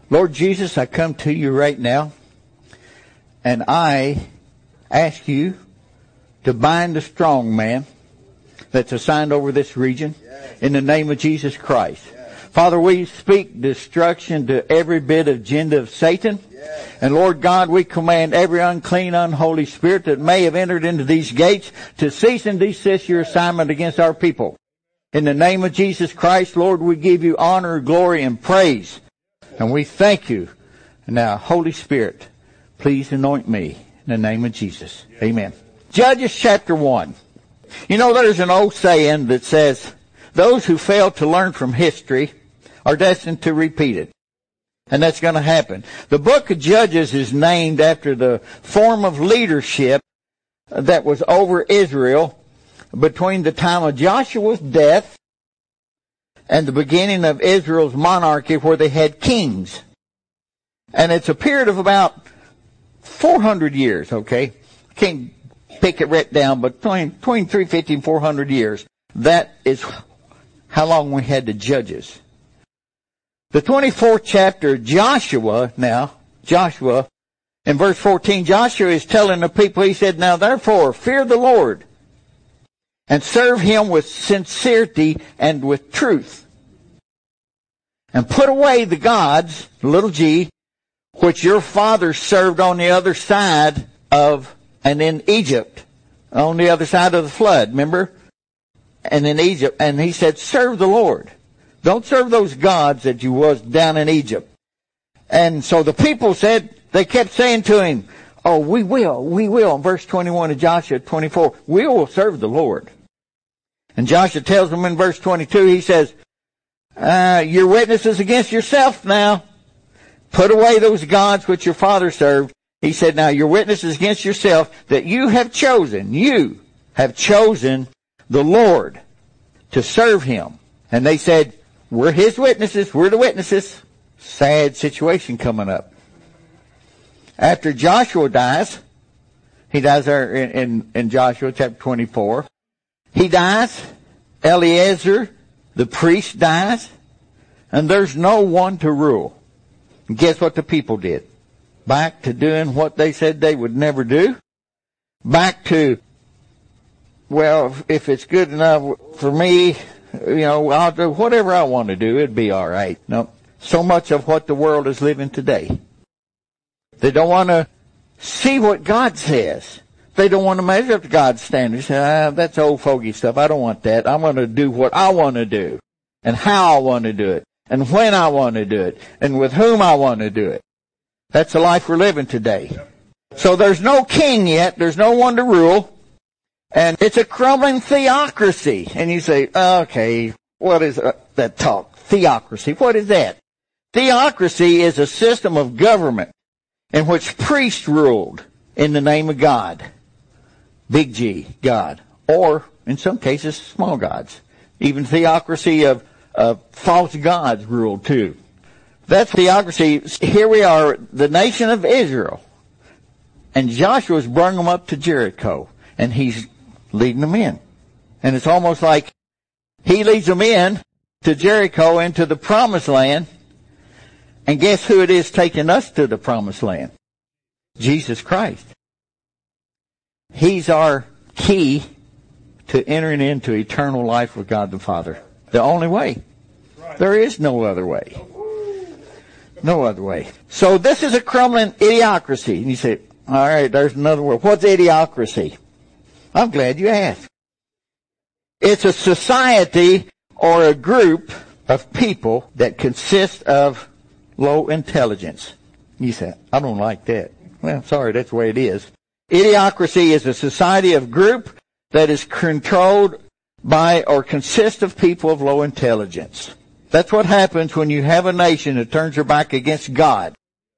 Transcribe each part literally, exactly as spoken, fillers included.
Lord Jesus, I come to you right now, and I ask you to bind the strong man that's assigned over this region in the name of Jesus Christ. Father, we speak destruction to every bit of agenda of Satan. And Lord God, we command every unclean, unholy spirit that may have entered into these gates to cease and desist your assignment against our people. In the name of Jesus Christ, Lord, we give you honor, glory, and praise. And we thank you. And now, Holy Spirit, please anoint me in the name of Jesus. Amen. Judges chapter one. You know, there's an old saying that says, those who fail to learn from history are destined to repeat it. And that's going to happen. The book of Judges is named after the form of leadership that was over Israel between the time of Joshua's death and the beginning of Israel's monarchy, where they had kings. And it's a period of about four hundred years, okay? Can't pick it right down, but between, between three fifty and four hundred years. That is how long we had the Judges. The twenty-fourth chapter, Joshua now, Joshua, in verse fourteen, Joshua is telling the people, he said, now therefore, fear the Lord and serve him with sincerity and with truth. And put away the gods, little g, which your fathers served on the other side of, and in Egypt, on the other side of the flood, remember? And in Egypt, and he said, serve the Lord. Don't serve those gods that you was down in Egypt. And so the people said, they kept saying to him, oh, we will, we will. In verse twenty-one of Joshua twenty-four, we will serve the Lord. And Joshua tells them in verse twenty-two, he says, uh, you're witnesses against yourself now. Put away those gods which your father served. He said, now you're witnesses against yourself that you have chosen, you have chosen the Lord to serve him. And they said, we're his witnesses. We're the witnesses. Sad situation coming up. After Joshua dies, he dies there in, in, in Joshua chapter twenty-four. He dies. Eleazar, the priest, dies. And there's no one to rule. And guess what the people did? Back to doing what they said they would never do. Back to, well, if it's good enough for me, you know, I'll do whatever I want to do. It'd be all right. No, so much of what the world is living today. They don't want to see what God says. They don't want to measure up to God's standards. Ah, that's old fogey stuff. I don't want that. I want to do what I want to do, and how I want to do it, and when I want to do it, and with whom I want to do it. That's the life we're living today. So there's no king yet. There's no one to rule. And it's a crumbling theocracy. And you say, okay, what is that talk? Theocracy. What is that? Theocracy is a system of government in which priests ruled in the name of God. Big G, God. Or, in some cases, small gods. Even theocracy of, of false gods ruled too. That's theocracy. Here we are, the nation of Israel. And Joshua's brought them up to Jericho. And he's leading them in. And it's almost like he leads them in to Jericho, into the promised land. And guess who it is taking us to the promised land? Jesus Christ. He's our key to entering into eternal life with God the Father. The only way. There is no other way. No other way. So this is a crumbling idiocracy. And you say, all right, there's another word. What's idiocracy? I'm glad you asked. It's a society or a group of people that consist of low intelligence. You say, I don't like that. Well, sorry, that's the way it is. Idiocracy is a society of group that is controlled by or consists of people of low intelligence. That's what happens when you have a nation that turns their back against God.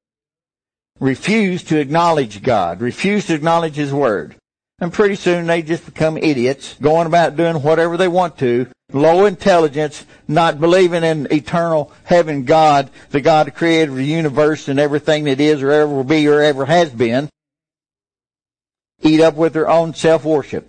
Refuse to acknowledge God. Refuse to acknowledge His Word. And pretty soon they just become idiots, going about doing whatever they want to, low intelligence, not believing in eternal heaven God, the God who created the universe and everything that is or ever will be or ever has been. Eat up with their own self-worship.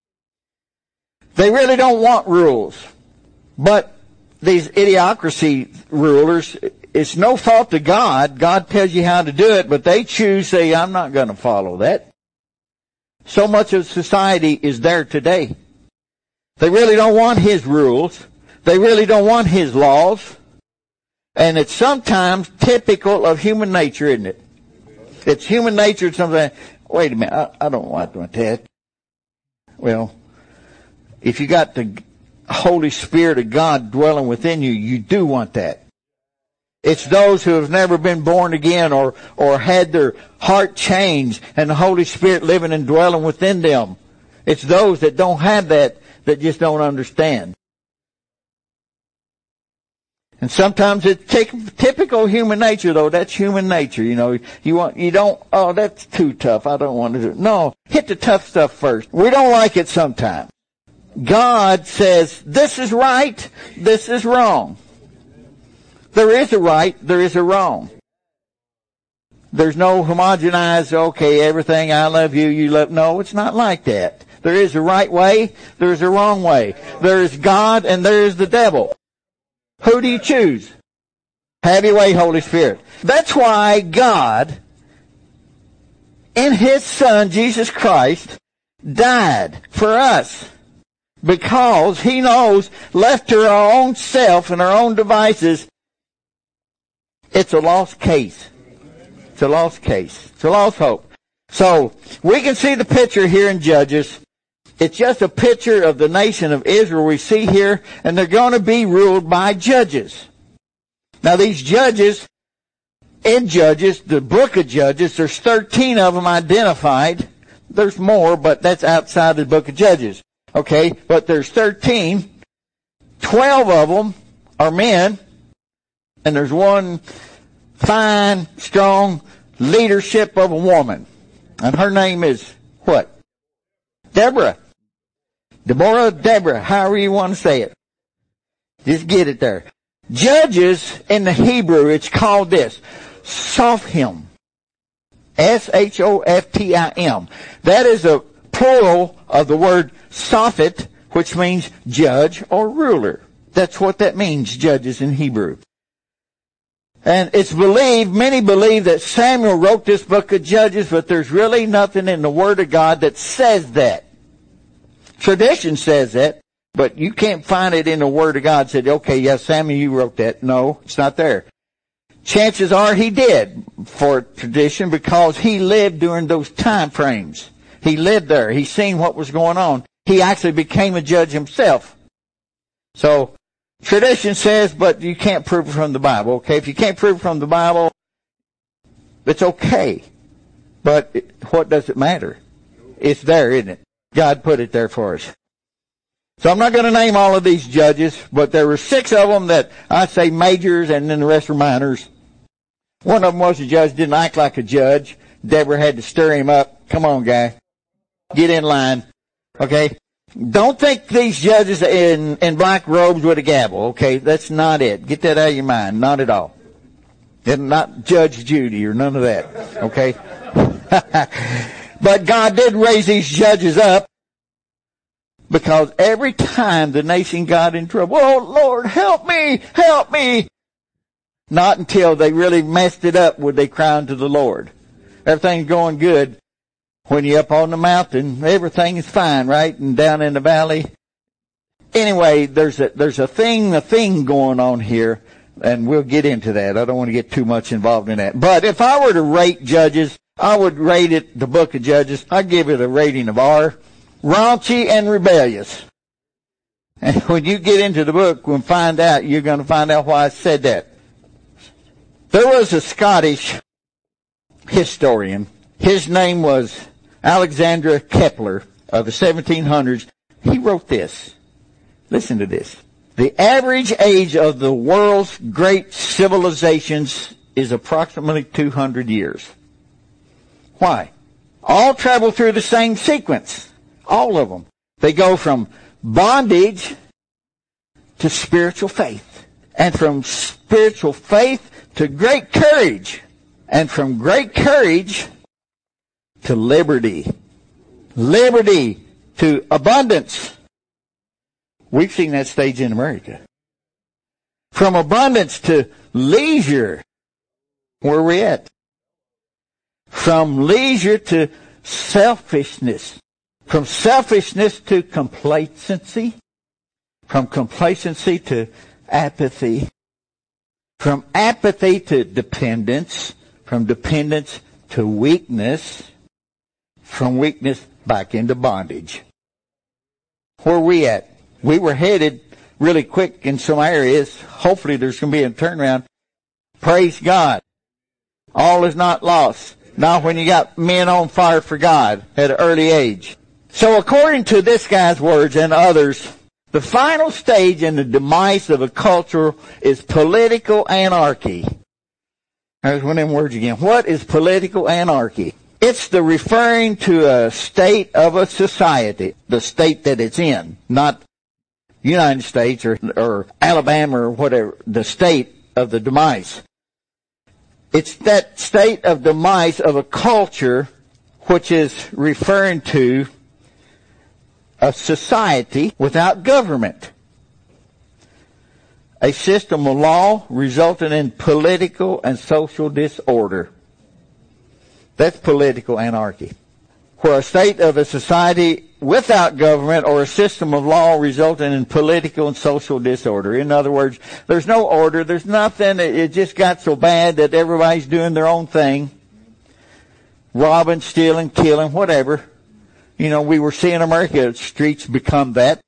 They really don't want rules. But these idiocracy rulers, it's no fault to God. God tells you how to do it, but they choose, say, I'm not going to follow that. So much of society is there today. They really don't want His rules. They really don't want His laws. And it's sometimes typical of human nature, isn't it? It's human nature. Something. Wait a minute. I, I don't want that. Well, if you got the Holy Spirit of God dwelling within you, you do want that. It's those who have never been born again or, or had their heart changed and the Holy Spirit living and dwelling within them. It's those that don't have that that just don't understand. And sometimes it's typical human nature, though. That's human nature, you know. You want, you don't, oh, that's too tough. I don't want to do it. No, hit the tough stuff first. We don't like it sometimes. God says, this is right, this is wrong. There is a right, there is a wrong. There's no homogenized, okay, everything, I love you, you love, no, it's not like that. There is a right way, there is a wrong way. There is God and there is the devil. Who do you choose? Have your way, Holy Spirit. That's why God, in His Son, Jesus Christ, died for us. Because He knows, left to our own self and our own devices, it's a lost case. It's a lost case. It's a lost hope. So, we can see the picture here in Judges. It's just a picture of the nation of Israel we see here, and they're going to be ruled by judges. Now, these judges, in Judges, the book of Judges, there's thirteen of them identified. There's more, but that's outside the book of Judges. Okay, but there's thirteen. Twelve of them are men, and there's one fine, strong leadership of a woman. And her name is what? Deborah. Deborah, Deborah, however you want to say it. Just get it there. Judges in the Hebrew, it's called this, Sophim. S H O F T I M. That is a plural of the word Sophet, which means judge or ruler. That's what that means, judges in Hebrew. And it's believed, many believe that Samuel wrote this book of Judges, but there's really nothing in the Word of God that says that. Tradition says that, but you can't find it in the Word of God. Said, okay, yes, Samuel, you wrote that. No, it's not there. Chances are he did for tradition because he lived during those time frames. He lived there. He seen what was going on. He actually became a judge himself. So, tradition says, but you can't prove it from the Bible. Okay, if you can't prove it from the Bible, it's okay. But it, what does it matter? It's there, isn't it? God put it there for us. So I'm not going to name all of these judges, but there were six of them that I say majors, and then the rest were minors. One of them was a judge, didn't act like a judge. Deborah had to stir him up. Come on, guy. Get in line. Okay? Don't think these judges in, in black robes with a gavel. Okay? That's not it. Get that out of your mind. Not at all. And not Judge Judy or none of that. Okay? But God did raise these judges up because every time the nation got in trouble, oh, Lord, help me, help me. Not until they really messed it up would they cry unto the Lord. Everything's going good. When you're up on the mountain, everything is fine, right? And down in the valley. Anyway, there's a, there's a thing, a thing going on here, and we'll get into that. I don't want to get too much involved in that. But if I were to rate Judges, I would rate it, the book of Judges, I'd give it a rating of R. Raunchy and rebellious. And when you get into the book, we'll find out, you're going to find out why I said that. There was a Scottish historian. His name was Alexander Kepler of the seventeen hundreds. He wrote this. Listen to this. The average age of the world's great civilizations is approximately two hundred years. Why? All travel through the same sequence. All of them. They go from bondage to spiritual faith. And from spiritual faith to great courage. And from great courage to liberty. Liberty to abundance. We've seen that stage in America. From abundance to leisure. Where are we at? From leisure to selfishness. From selfishness to complacency. From complacency to apathy. From apathy to dependence. From dependence to weakness. From weakness back into bondage. Where are we at? We were headed really quick in some areas. Hopefully there's going to be a turnaround. Praise God. All is not lost. Not when you got men on fire for God at an early age. So according to this guy's words and others, the final stage in the demise of a culture is political anarchy. There's one of them words again. What is political anarchy? It's the referring to a state of a society, the state that it's in, not United States or, or Alabama or whatever, the state of the demise. It's that state of demise of a culture which is referring to a society without government. A system of law resulting in political and social disorder. That's political anarchy. Where a state of a society without government or a system of law resulting in political and social disorder. In other words, there's no order, there's nothing, it just got so bad that everybody's doing their own thing. Robbing, stealing, killing, whatever. You know, we were seeing America streets become that.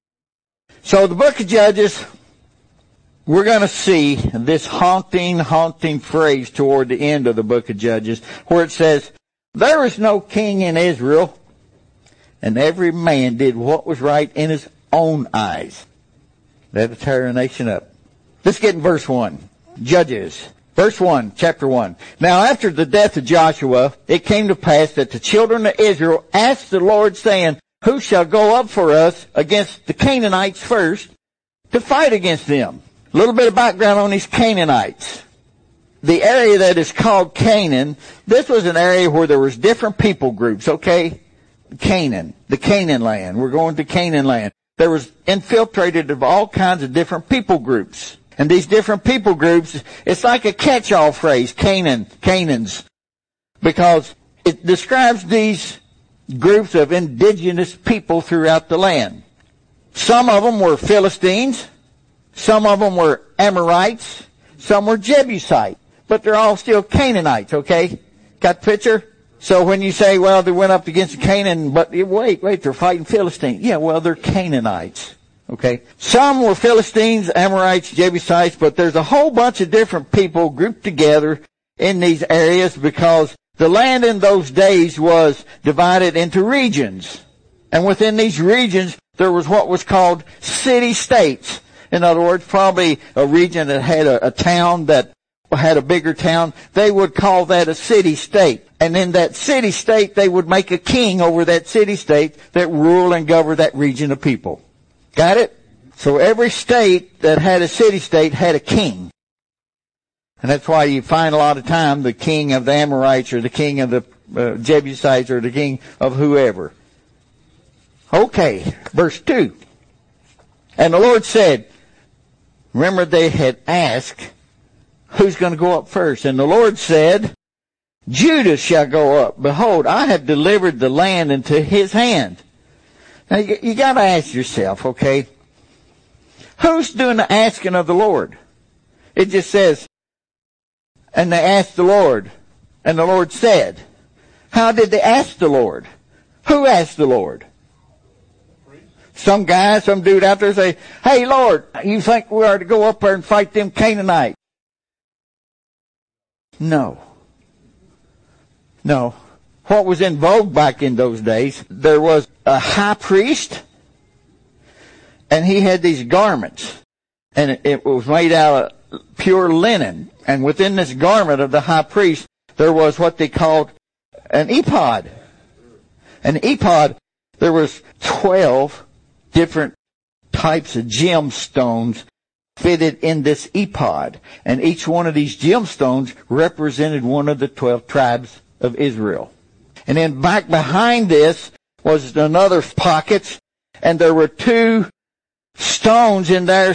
So the book of Judges, we're going to see this haunting, haunting phrase toward the end of the book of Judges where it says, there is no king in Israel, and every man did what was right in his own eyes. That'll tear a nation up. Let's get in verse one. Judges. Verse one, chapter one. Now after the death of Joshua, it came to pass that the children of Israel asked the Lord, saying, who shall go up for us against the Canaanites first to fight against them? A little bit of background on these Canaanites. The area that is called Canaan, this was an area where there was different people groups, okay? Canaan, the Canaan land. We're going to Canaan land. There was infiltrated of all kinds of different people groups. And these different people groups, it's like a catch-all phrase, Canaan, Canaans. Because it describes these groups of indigenous people throughout the land. Some of them were Philistines. Some of them were Amorites. Some were Jebusites. But they're all still Canaanites, okay? Got the picture? So when you say, well, they went up against Canaan, but wait, wait, they're fighting Philistines. Yeah, well, they're Canaanites, okay? Some were Philistines, Amorites, Jebusites, but there's a whole bunch of different people grouped together in these areas because the land in those days was divided into regions. And within these regions, there was what was called city-states. In other words, probably a region that had a, a town that had a bigger town, they would call that a city-state. And in that city-state, they would make a king over that city-state that ruled and governed that region of people. Got it? So every state that had a city-state had a king. And that's why you find a lot of time the king of the Amorites or the king of the uh, Jebusites or the king of whoever. Okay, verse two. And the Lord said, remember they had asked, who's going to go up first? And the Lord said, Judah shall go up. Behold, I have delivered the land into his hand. Now you, you got to ask yourself, okay, who's doing the asking of the Lord? It just says, and they asked the Lord, and the Lord said. How did they ask the Lord? Who asked the Lord? Some guy, some dude out there say, hey Lord, you think we are to go up there and fight them Canaanites? No. No. What was in vogue back in those days, there was a high priest, and he had these garments, and it, it was made out of pure linen. And within this garment of the high priest, there was what they called an ephod. An ephod, there was twelve different types of gemstones fitted in this ephod. And each one of these gemstones represented one of the twelve tribes of Israel. And then back behind this was another pocket, and there were two stones in there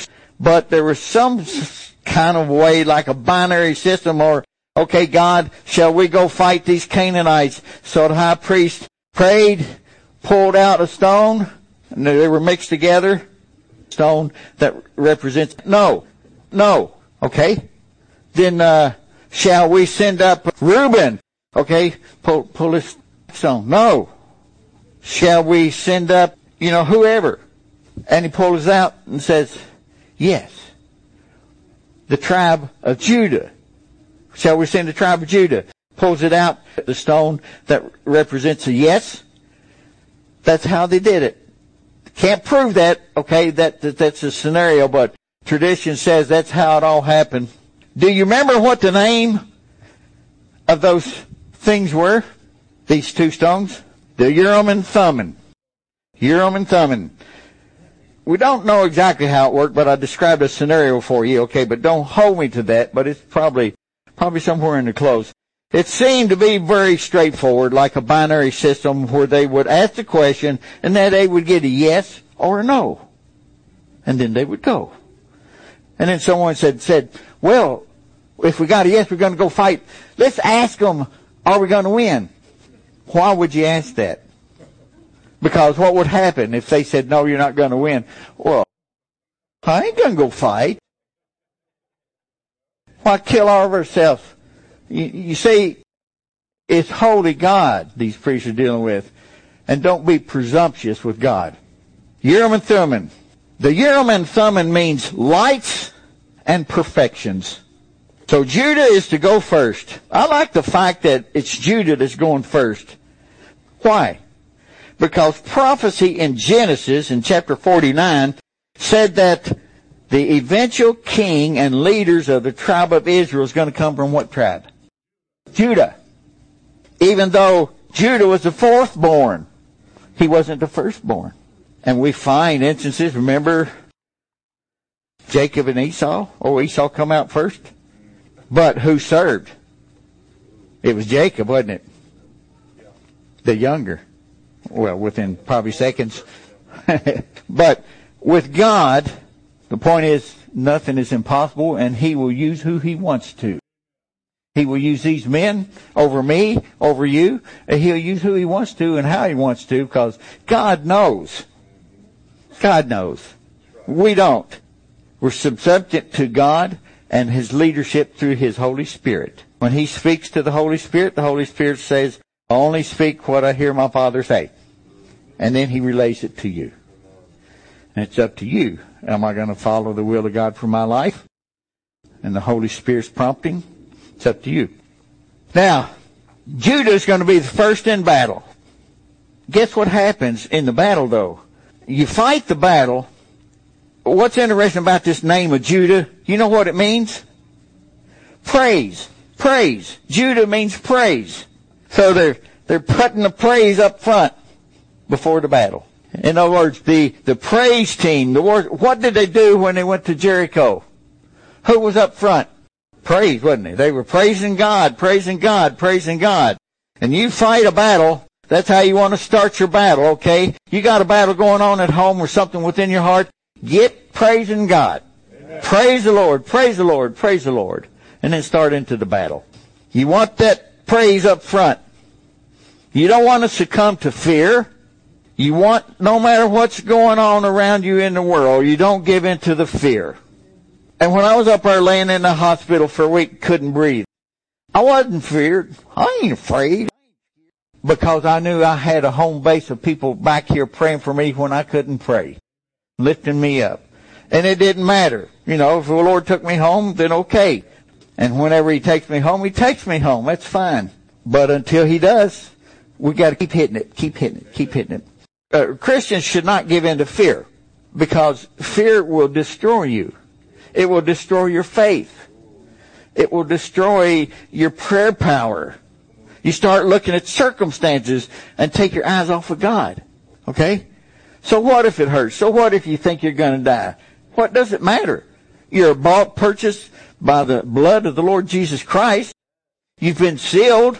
but there was some kind of way, like a binary system, or, okay, God, shall we go fight these Canaanites? So the high priest prayed, pulled out a stone, and they were mixed together. Stone that represents, no, no, okay? Then, uh, shall we send up Reuben? Okay, pull, pull this stone. No. Shall we send up, you know, whoever? And he pulls out and says, yes. The tribe of Judah. Shall we send the tribe of Judah? Pulls it out, the stone that represents a yes. That's how they did it. Can't prove that, okay, that, that that's a scenario, but tradition says that's how it all happened. Do you remember what the name of those things were? These two stones? The Urim and Thummim. Urim and Thummim. We don't know exactly how it worked, but I described a scenario for you, okay, but don't hold me to that, but it's probably, probably somewhere in the close. It seemed to be very straightforward, like a binary system where they would ask the question and then they would get a yes or a no. And then they would go. And then someone said, said, well, if we got a yes, we're going to go fight. Let's ask them, are we going to win? Why would you ask that? Because what would happen if they said, no, you're not going to win? Well, I ain't going to go fight. Why kill all of ourselves? You, you see, it's holy God these priests are dealing with. And don't be presumptuous with God. Urim and Thummim. The Urim and Thummim means lights and perfections. So Judah is to go first. I like the fact that it's Judah that's going first. Why? Because prophecy in Genesis in chapter forty-nine said that the eventual king and leaders of the tribe of Israel is going to come from what tribe? Judah. Even though Judah was the fourth born, he wasn't the firstborn. And we find instances, remember Jacob and Esau? Oh, Esau come out first. But who served? It was Jacob, wasn't it? The younger. Well, within probably seconds. But with God, the point is nothing is impossible, and he will use who he wants to. He will use these men over me, over you, and he'll use who he wants to and how he wants to, because God knows. God knows. We don't. We're subject to God and his leadership through his Holy Spirit. When he speaks to the Holy Spirit, the Holy Spirit says, I only speak what I hear my Father say. And then he relays it to you. And it's up to you. Am I going to follow the will of God for my life? And the Holy Spirit's prompting? It's up to you. Now, Judah is going to be the first in battle. Guess what happens in the battle, though? You fight the battle. What's interesting about this name of Judah? You know what it means? Praise. Praise. Judah means praise. So they're, they're putting the praise up front before the battle. In other words, the, the praise team, the war, what did they do when they went to Jericho? Who was up front? Praise, wasn't it? They were praising God, praising God, praising God. And you fight a battle, that's how you want to start your battle, okay? You got a battle going on at home or something within your heart, get praising God. Amen. Praise the Lord, praise the Lord, praise the Lord. And then start into the battle. You want that praise up front. You don't want to succumb to fear. You want, no matter what's going on around you in the world, you don't give in to the fear. And when I was up there laying in the hospital for a week, couldn't breathe, I wasn't feared. I ain't afraid. Because I knew I had a home base of people back here praying for me when I couldn't pray. Lifting me up. And it didn't matter. You know, if the Lord took me home, then okay. And whenever he takes me home, he takes me home. That's fine. But until he does, we got to keep hitting it, keep hitting it, keep hitting it. Uh, Christians should not give in to fear, because fear will destroy you. It will destroy your faith. It will destroy your prayer power. You start looking at circumstances and take your eyes off of God. Okay? So what if it hurts? So what if you think you're going to die? What does it matter? You're bought, purchased by the blood of the Lord Jesus Christ. You've been sealed,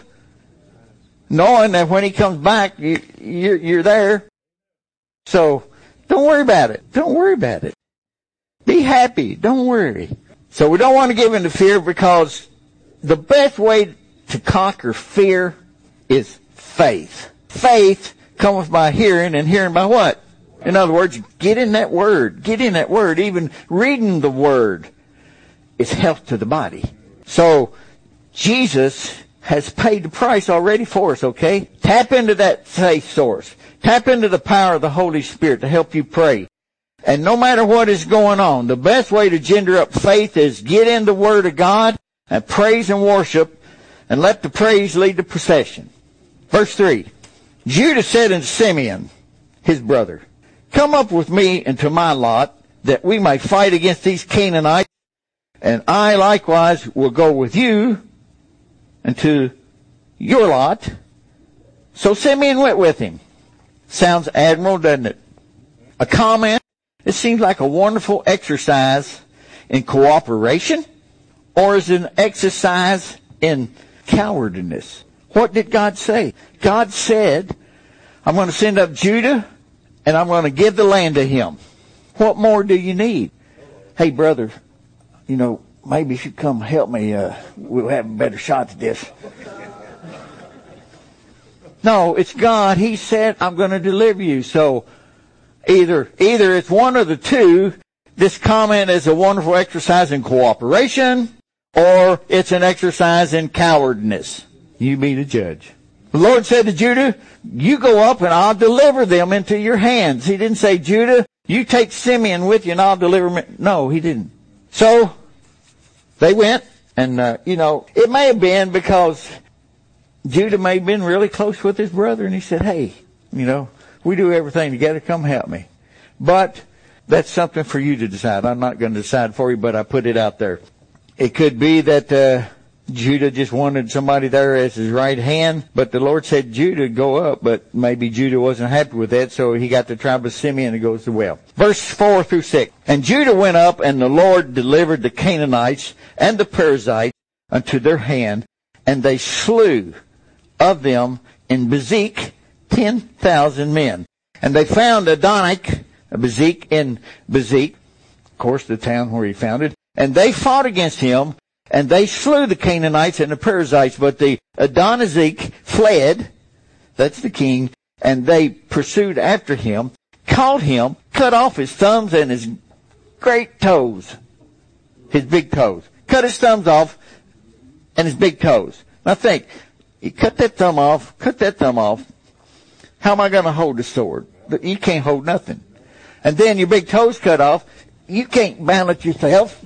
knowing that when he comes back, you, you're, you're there. So don't worry about it. Don't worry about it. Be Be happy. Don't worry. So we don't want to give in to fear, because the best way to conquer fear is faith. Faith comes by hearing, and hearing by what? In other words, get in that Word. Get in that Word. Even reading the Word is health to the body. So Jesus has paid the price already for us, okay? Tap into that faith source. Tap into the power of the Holy Spirit to help you pray. And no matter what is going on, the best way to gender up faith is get in the Word of God and praise and worship, and let the praise lead the procession. Verse three. Judah said unto Simeon, his brother, come up with me into my lot, that we may fight against these Canaanites, and I likewise will go with you into your lot. So Simeon went with him. Sounds admirable, doesn't it? A comment. It seems like a wonderful exercise in cooperation, or is it an exercise in cowardliness? What did God say? God said, I'm going to send up Judah, and I'm going to give the land to him. What more do you need? Hey, brother, you know, maybe you should come help me. Uh, we'll have a better shot at this. No, it's God. He said, I'm going to deliver you. So either, either it's one of the two. This comment is a wonderful exercise in cooperation, or it's an exercise in cowardness. You be the judge. The Lord said to Judah, you go up and I'll deliver them into your hands. He didn't say, Judah, you take Simeon with you and I'll deliver them. No, he didn't. So they went, and, uh, you know, it may have been because Judah may have been really close with his brother, and he said, hey, you know, we do everything together. Come help me. But that's something for you to decide. I'm not going to decide for you, but I put it out there. It could be that uh, Judah just wanted somebody there as his right hand, but the Lord said Judah go up, but maybe Judah wasn't happy with that, so he got the tribe of Simeon to go as well. Verse four through six. And Judah went up, and the Lord delivered the Canaanites and the Perizzites unto their hand, and they slew of them in Bezek ten thousand men. And they found Adonik, Bezek in Bezek, of course the town where he founded, and they fought against him, and they slew the Canaanites and the Perizzites, but the Adonizek fled, that's the king, and they pursued after him, caught him, cut off his thumbs and his great toes, his big toes. Cut his thumbs off and his big toes. Now think, you cut that thumb off, cut that thumb off. How am I going to hold the sword? You can't hold nothing. And then your big toes cut off. You can't balance yourself.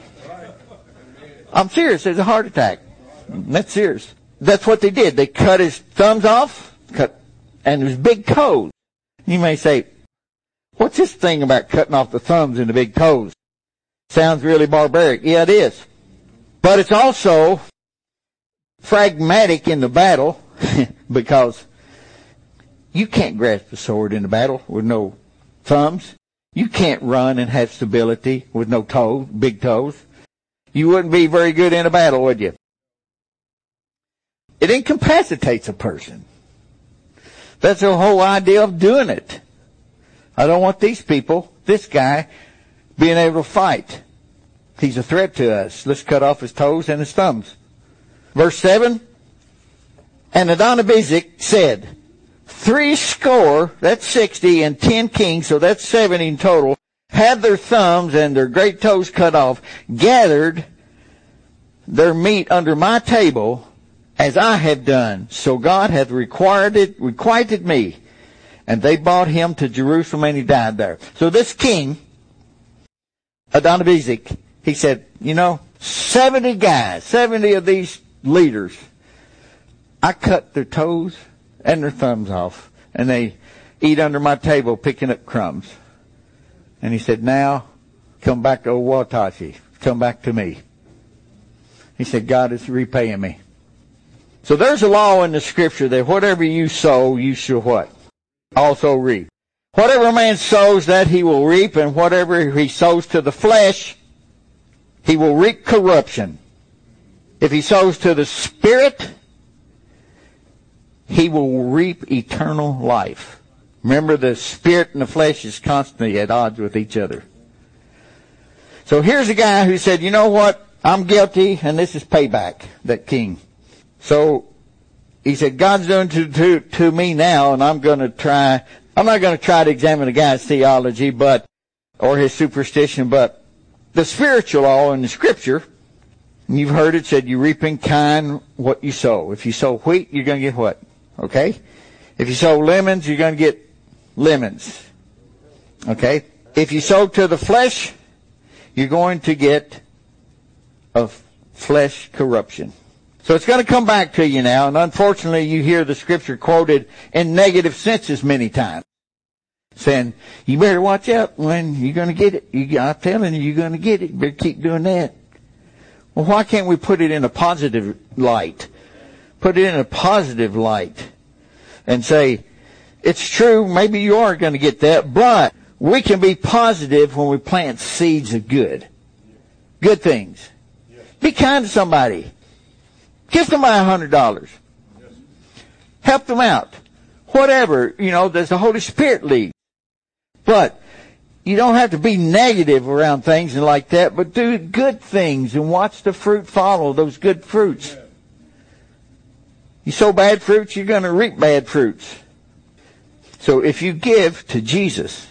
I'm serious. There's a heart attack. That's serious. That's what they did. They cut his thumbs off, cut, and his big toes. You may say, what's this thing about cutting off the thumbs and the big toes? Sounds really barbaric. Yeah, it is. But it's also pragmatic in the battle, because you can't grasp the sword in the battle with no thumbs. You can't run and have stability with no toes, big toes. You wouldn't be very good in a battle, would you? It incapacitates a person. That's the whole idea of doing it. I don't want these people, this guy, being able to fight. He's a threat to us. Let's cut off his toes and his thumbs. Verse seven, and Adonibezek said, three score, that's sixty, and ten kings, so that's seventy in total, had their thumbs and their great toes cut off, gathered their meat under my table, as I have done. So God hath required it, requited me. And they brought him to Jerusalem, and he died there. So this king, Adonibezek, he said, you know, seventy guys, seventy of these leaders, I cut their toes and their thumbs off, and they eat under my table picking up crumbs. And he said, now, come back to Owatashi. Come back to me. He said, God is repaying me. So there's a law in the scripture that whatever you sow, you shall what? Also reap. Whatever a man sows, that he will reap, and whatever he sows to the flesh, he will reap corruption. If he sows to the Spirit, he will reap eternal life. Remember, the Spirit and the flesh is constantly at odds with each other. So here's a guy who said, you know what? I'm guilty, and this is payback, that king. So he said, God's doing to, to, to me now, and I'm going to try, I'm not going to try to examine the guy's theology, but, or his superstition, but the spiritual law in the scripture, you've heard it said, you reap in kind what you sow. If you sow wheat, you're going to get what? Okay? If you sow lemons, you're going to get lemons. Okay? If you sow to the flesh, you're going to get a flesh corruption. So it's going to come back to you now, and unfortunately you hear the scripture quoted in negative senses many times. Saying, you better watch out when you're going to get it. You, I'm telling you, you're going to get it. You better keep doing that. Well, why can't we put it in a positive light? Put it in a positive light and say, it's true, maybe you are going to get that, but we can be positive when we plant seeds of good. Good things. Yes. Be kind to somebody. Give somebody a hundred dollars. Yes. Help them out. Whatever, you know, there's the Holy Spirit lead. But you don't have to be negative around things and like that, but do good things and watch the fruit follow those good fruits. Yes. You sow bad fruits, you're going to reap bad fruits. So if you give to Jesus,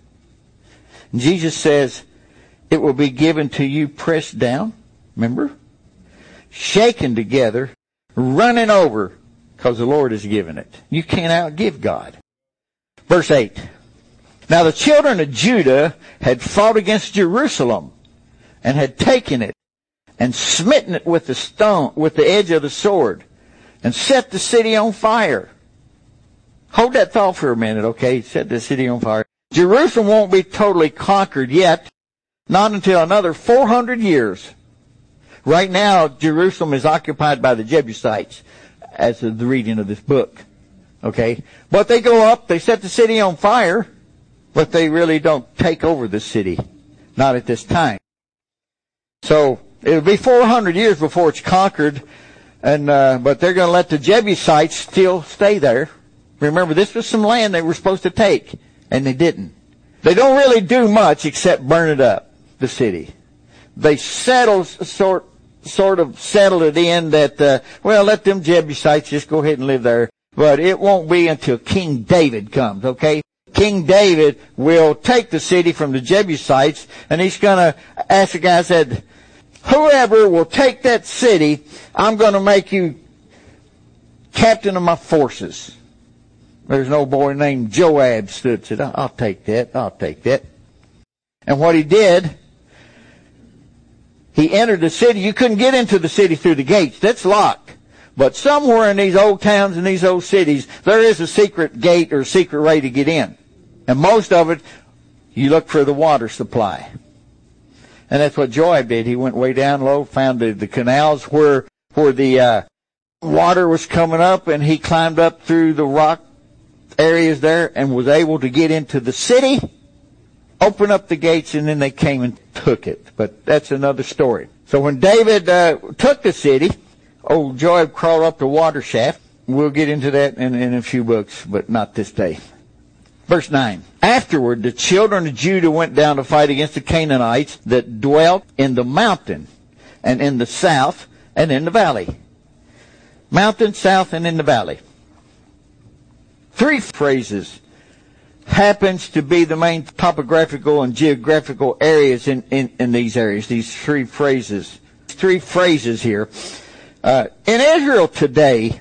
Jesus says, it will be given to you pressed down, remember? Shaken together, running over, because the Lord has given it. You can't outgive God. Verse eight. Now the children of Judah had fought against Jerusalem, and had taken it, and smitten it with the stone, with the edge of the sword, and set the city on fire. Hold that thought for a minute, okay? Set the city on fire. Jerusalem won't be totally conquered yet, not until another four hundred years. Right now, Jerusalem is occupied by the Jebusites, as of the reading of this book. Okay? But they go up, they set the city on fire, but they really don't take over the city. Not at this time. So, it'll be four hundred years before it's conquered, and uh, but they're going to let the Jebusites still stay there. Remember, this was some land they were supposed to take, and they didn't. They don't really do much except burn it up, the city. They settle, sort, sort of settle it in that, uh, well, let them Jebusites just go ahead and live there. But it won't be until King David comes, okay? King David will take the city from the Jebusites, and he's going to ask the guy, said, whoever will take that city, I'm going to make you captain of my forces. There's an old boy named Joab stood and said, I'll take that, I'll take that. And what he did, he entered the city. You couldn't get into the city through the gates. That's locked. But somewhere in these old towns and these old cities, there is a secret gate or secret way to get in. And most of it, you look for the water supply. And that's what Joab did. He went way down low, found the, the canals where, where the uh, water was coming up, and he climbed up through the rock areas there and was able to get into the city, open up the gates, and then they came and took it. But that's another story. So when David uh, took the city, old Joab crawled up the water shaft. We'll get into that in, in a few books, but not this day. Verse nine. Afterward, the children of Judah went down to fight against the Canaanites that dwelt in the mountain and in the south and in the valley. Mountain, south, and in the valley. Three phrases happens to be the main topographical and geographical areas in, in, in these areas, these three phrases. Three phrases here. Uh, in Israel today,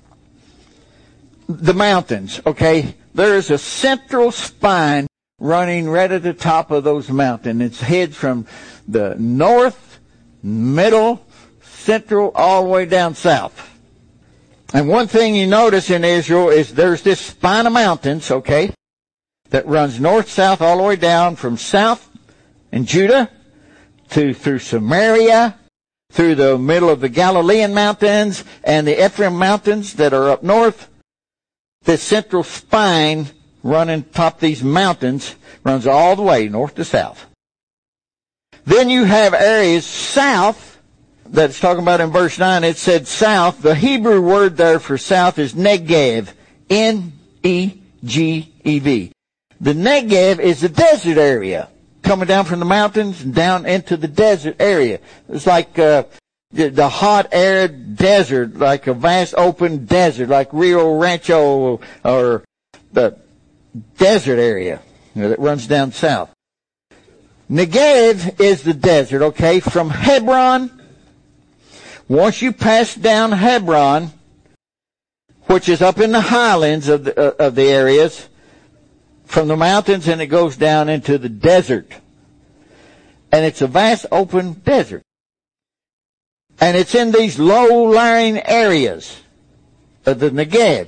the mountains, okay, there is a central spine running right at the top of those mountains. It heads from the north, middle, central, all the way down south. And one thing you notice in Israel is there's this spine of mountains, okay, that runs north-south all the way down from south in Judah to through Samaria, through the middle of the Galilean mountains and the Ephraim mountains that are up north. This central spine running top these mountains runs all the way north to south. Then you have areas south that's talking about in verse nine. It said south. The Hebrew word there for south is Negev. N E G E V. The Negev is the desert area. coming down from the mountains and down into the desert area. It's like uh, the, the hot, arid desert, like a vast open desert, like Rio Rancho or the desert area, you know, that runs down south. Negev is the desert, okay, from Hebron. Once you pass down Hebron, which is up in the highlands of the, uh, of the areas, from the mountains, and it goes down into the desert. And it's a vast open desert. And it's in these low-lying areas of the Negev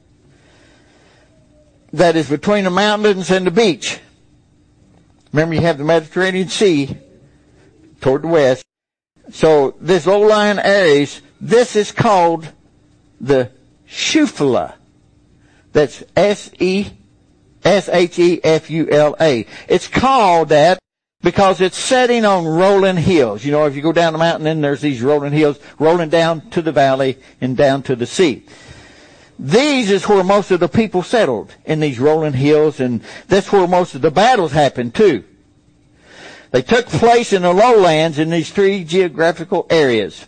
that is between the mountains and the beach. Remember, you have the Mediterranean Sea toward the west. So this low-lying areas, this is called the Shufla. That's S E S H E F U L A. It's called that because it's setting on rolling hills. You know, if you go down the mountain, then there's these rolling hills rolling down to the valley and down to the sea. These is where most of the people settled, in these rolling hills, and that's where most of the battles happened too. They took place in the lowlands in these three geographical areas.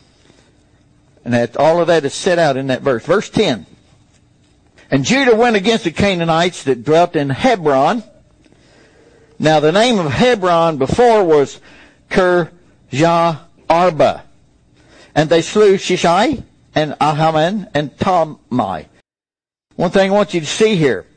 And that all of that is set out in that verse. Verse ten. And Judah went against the Canaanites that dwelt in Hebron. Now the name of Hebron before was Kirjah Arba. And they slew Shishai and Ahiman and Talmai. One thing I want you to see here.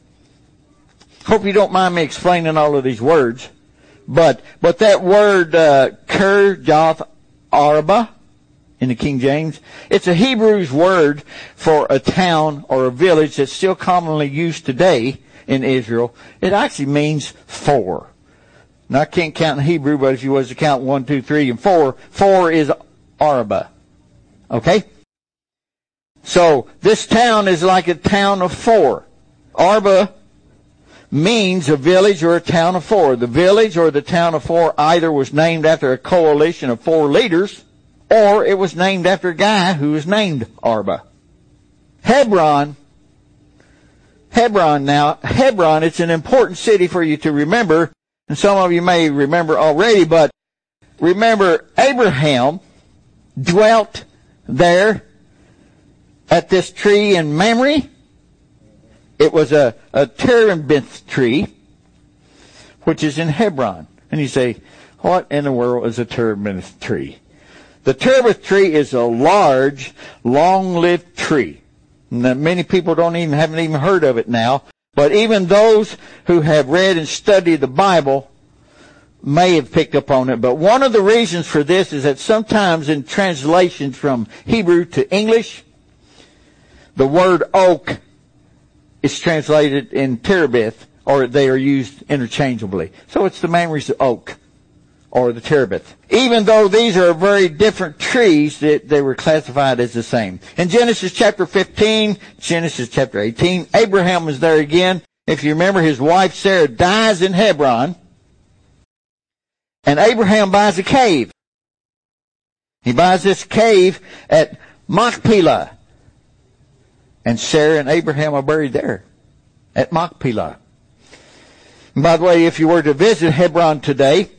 Hope you don't mind me explaining all of these words. But, but that word, uh, Kirjath Arba, in the King James, it's a Hebrew's word for a town or a village that's still commonly used today in Israel. It actually means four. Now I can't count in Hebrew, but if you was to count one, two, three, and four, four is Arba. Okay? So, this town is like a town of four. Arba means a village or a town of four. The village or the town of four either was named after a coalition of four leaders, or it was named after a guy who was named Arba. Hebron, Hebron now, Hebron, it's an important city for you to remember, and some of you may remember already, but remember Abraham dwelt there at this tree in Mamre. It was a, a terebinth tree, which is in Hebron. And you say, what in the world is a terebinth tree? The terebinth tree is a large, long-lived tree. Now, many people don't even, haven't even heard of it now. But even those who have read and studied the Bible may have picked up on it. But one of the reasons for this is that sometimes in translations from Hebrew to English, the word oak is translated in terebinth, or they are used interchangeably. So it's the Mamre's oak, or the terebinth. Even though these are very different trees, that they were classified as the same. In Genesis chapter fifteen, Genesis chapter eighteen, Abraham is there again. If you remember, his wife Sarah dies in Hebron, and Abraham buys a cave. He buys this cave at Machpelah. And Sarah and Abraham are buried there at Machpelah. And by the way, if you were to visit Hebron today,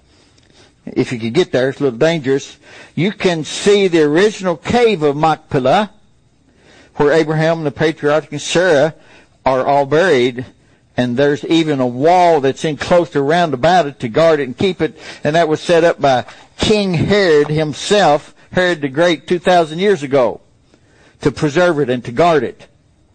if you could get there, it's a little dangerous, you can see the original cave of Machpelah, where Abraham and the patriarch and Sarah are all buried. And there's even a wall that's enclosed around about it to guard it and keep it. And that was set up by King Herod himself, Herod the Great, two thousand years ago, to preserve it and to guard it.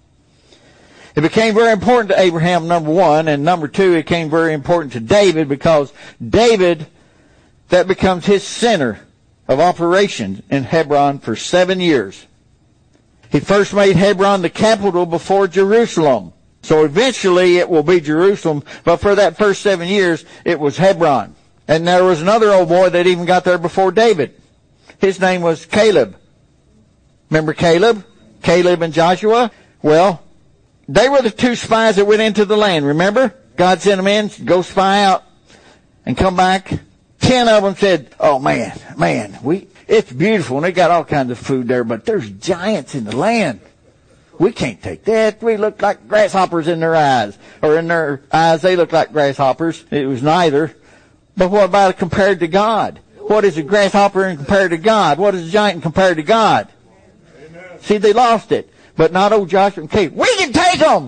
It became very important to Abraham, number one, and number two, it became very important to David, because David, that becomes his center of operation in Hebron for seven years. He first made Hebron the capital before Jerusalem. So eventually it will be Jerusalem, but for that first seven years, it was Hebron. And there was another old boy that even got there before David. His name was Caleb. Remember Caleb? Caleb and Joshua? Well, they were the two spies that went into the land, remember? God sent them in, go spy out, and come back. Ten of them said, oh man, man, we, it's beautiful, and they got all kinds of food there, but there's giants in the land. we can't take that. We look like grasshoppers in their eyes. Or in their eyes, they look like grasshoppers. It was neither. But what about it compared to God? What is a grasshopper in compared to God? What is a giant compared to God? Amen. See, they lost it. But not old Joshua and Caleb. We can take them!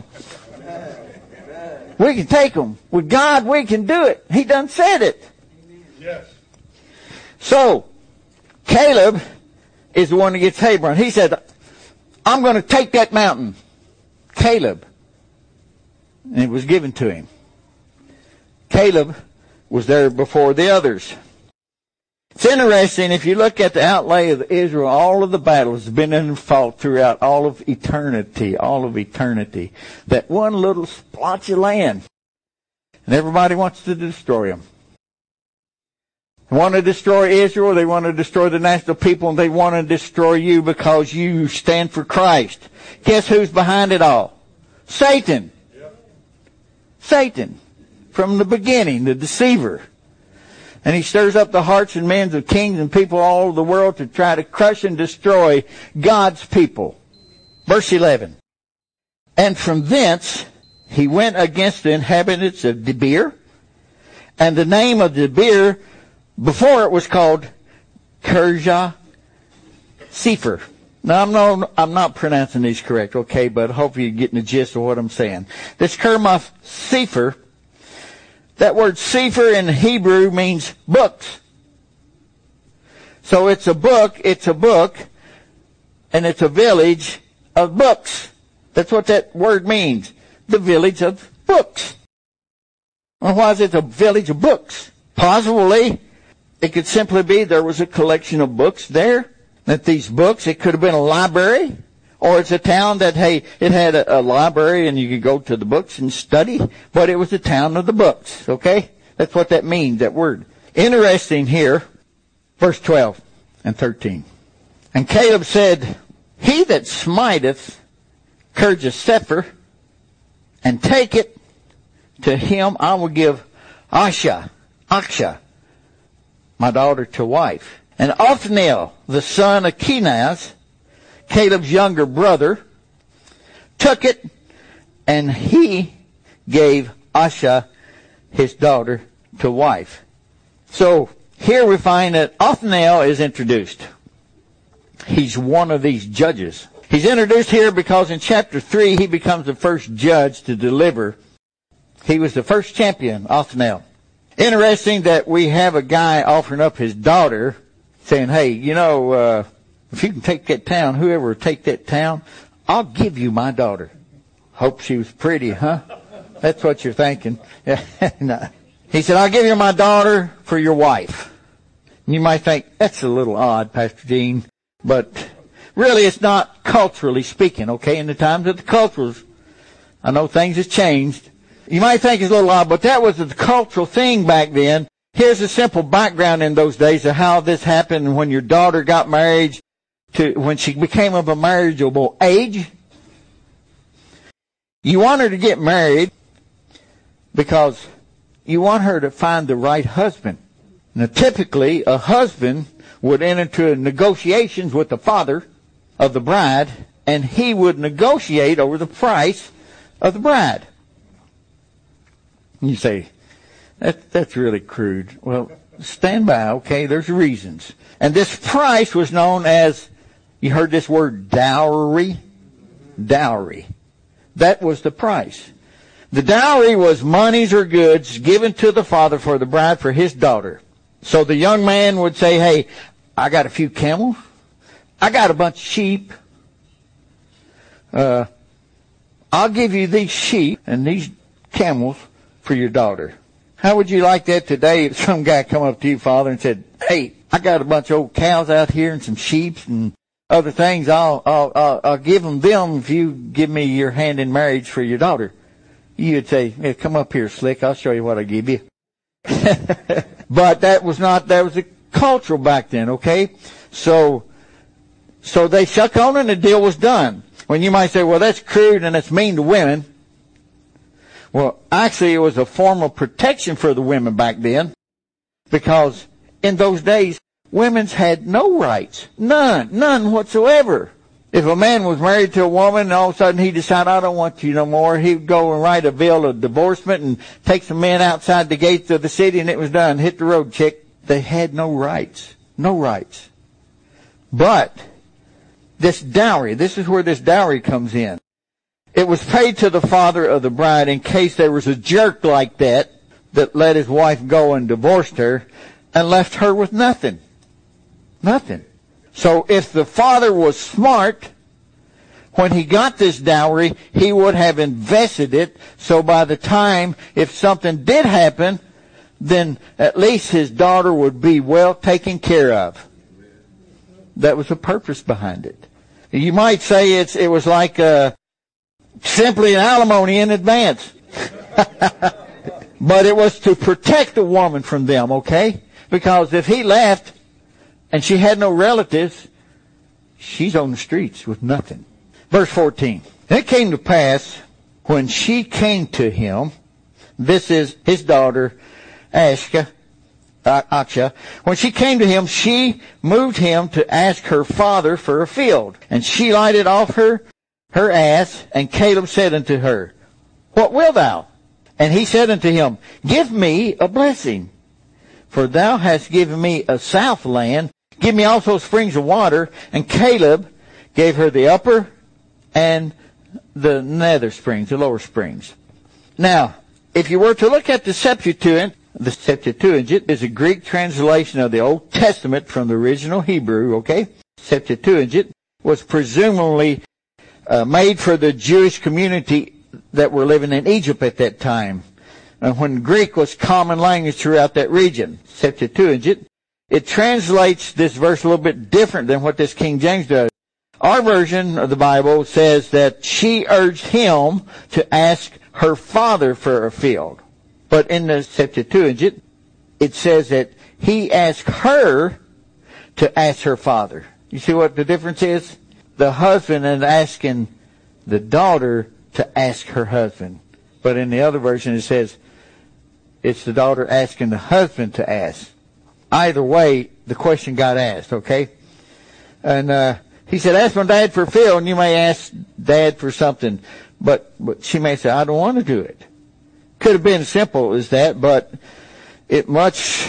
We can take them. With God, we can do it. He done said it. Yes. So, Caleb is the one that gets Hebron. He said, I'm going to take that mountain. Caleb. And it was given to him. Caleb was there before the others. It's interesting, if you look at the outlay of Israel, all of the battles have been in fought throughout all of eternity, all of eternity. That one little splotch of land. And everybody wants to destroy them. They want to destroy Israel, they want to destroy the national people, and they want to destroy you because you stand for Christ. Guess who's behind it all? Satan. Yep. Satan. From the beginning, the deceiver. And he stirs up the hearts and minds of kings and people all over the world to try to crush and destroy God's people. Verse eleven. And from thence he went against the inhabitants of Debir. And the name of Debir, before it was called Kirjah Sefer. Now I'm not, I'm not pronouncing these correct, okay, but hopefully you're getting the gist of what I'm saying. This Kirjah Sefer, that word Sefer in Hebrew means books. So it's a book, it's a book, and it's a village of books. That's what that word means. The village of books. Well, why is it a village of books? Possibly, it could simply be there was a collection of books there. That these books, it could have been a library. Or it's a town that, hey, it had a, a library and you could go to the books and study, but it was a town of the books, okay? That's what that means, that word. Interesting here, verse twelve and thirteen. And Caleb said, he that smiteth Kirjah Sefer and take it, to him I will give Asha, Aksha, my daughter to wife. And Othniel, the son of Kenaz, Caleb's younger brother, took it, and he gave Asha his daughter to wife. So here we find that Othniel is introduced. He's one of these judges. He's introduced here because in chapter three he becomes the first judge to deliver. He was the first champion, Othniel. Interesting that we have a guy offering up his daughter, saying, hey, you know, uh, if you can take that town, whoever will take that town, I'll give you my daughter. Hope she was pretty, huh? That's what you're thinking. No. He said, I'll give you my daughter for your wife. And you might think, that's a little odd, Pastor Gene. But really, it's not culturally speaking, okay? In the times of the cultures, I know things have changed. You might think it's a little odd, but that was the cultural thing back then. Here's a simple background in those days of how this happened when your daughter got married. To, when she became of a marriageable age, you want her to get married because you want her to find the right husband. Now, typically, a husband would enter into negotiations with the father of the bride, and he would negotiate over the price of the bride. And you say, that, that's really crude. Well, stand by, okay? There's reasons. And this price was known as, you heard this word dowry? Dowry. That was the price. The dowry was monies or goods given to the father for the bride for his daughter. So the young man would say, hey, I got a few camels. I got a bunch of sheep. Uh, I'll give you these sheep and these camels for your daughter. How would you like that today if some guy come up to you, father, and said, hey, I got a bunch of old cows out here and some sheep and other things. I'll, I'll, I'll, I'll give them them if you give me your hand in marriage for your daughter. You'd say, hey, come up here, Slick. I'll show you what I give you. But that was not, that was a cultural back then, okay? So, so they shook on it and the deal was done. When you might say, well, that's crude and that's mean to women. Well, actually it was a form of protection for the women back then. Because in those days, women's had no rights. None. None whatsoever. If a man was married to a woman and all of a sudden he decided, I don't want you no more, he would go and write a bill of divorcement and take some men outside the gates of the city, and it was done. Hit the road, chick. They had no rights. No rights. But this dowry, this is where this dowry comes in. It was paid to the father of the bride in case there was a jerk like that that let his wife go and divorced her and left her with nothing. Nothing. So if the father was smart, when he got this dowry, he would have invested it, so by the time, if something did happen, then at least his daughter would be well taken care of. That was the purpose behind it. You might say it's it was like uh, simply an alimony in advance. But it was to protect the woman from them, okay? Because if he left and she had no relatives, she's on the streets with nothing. Verse fourteen. And it came to pass when she came to him, this is his daughter, Ashka, Aksha, when she came to him, she moved him to ask her father for a field. And she lighted off her, her ass, and Caleb said unto her, What wilt thou? And he said unto him, Give me a blessing, for thou hast given me a south land. Give me also springs of water. And Caleb gave her the upper and the nether springs, the lower springs. Now, if you were to look at the Septuagint, the Septuagint is a Greek translation of the Old Testament from the original Hebrew, okay? Septuagint was presumably uh, made for the Jewish community that were living in Egypt at that time, uh, when Greek was common language throughout that region. Septuagint, it translates this verse a little bit different than what this King James does. Our version of the Bible says that she urged him to ask her father for a field. But in the Septuagint, it says that he asked her to ask her father. You see what the difference is? The husband is asking the daughter to ask her husband. But in the other version, it says it's the daughter asking the husband to ask. Either way, the question got asked, okay? And uh, he said, ask my dad for a field, and you may ask dad for something. But, but she may say, I don't want to do it. Could have been as simple as that, but it much,